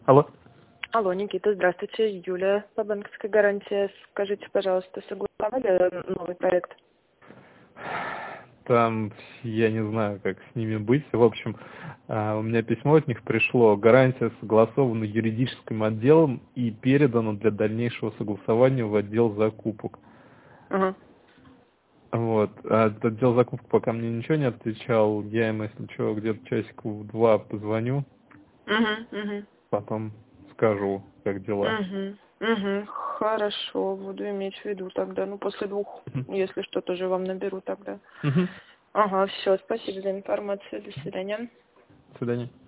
Алло. Алло, Никита, здравствуйте. Юлия по банковской гарантии. Скажите, пожалуйста, согласовали новый проект? Там я не знаю, как с ними быть. В общем, у меня письмо от них пришло. Гарантия согласована юридическим отделом и передана для дальнейшего согласования в отдел закупок. Ага. Вот. А отдел закупок пока мне ничего не отвечал. Я им, если что, где-то часиков в 2 позвоню, Угу. потом скажу, как дела. Хорошо, буду иметь в виду тогда. Ну, после 2, Мгм. если что, тоже вам наберу тогда. Мгм. Ага, все, спасибо за информацию. До свидания. До свидания.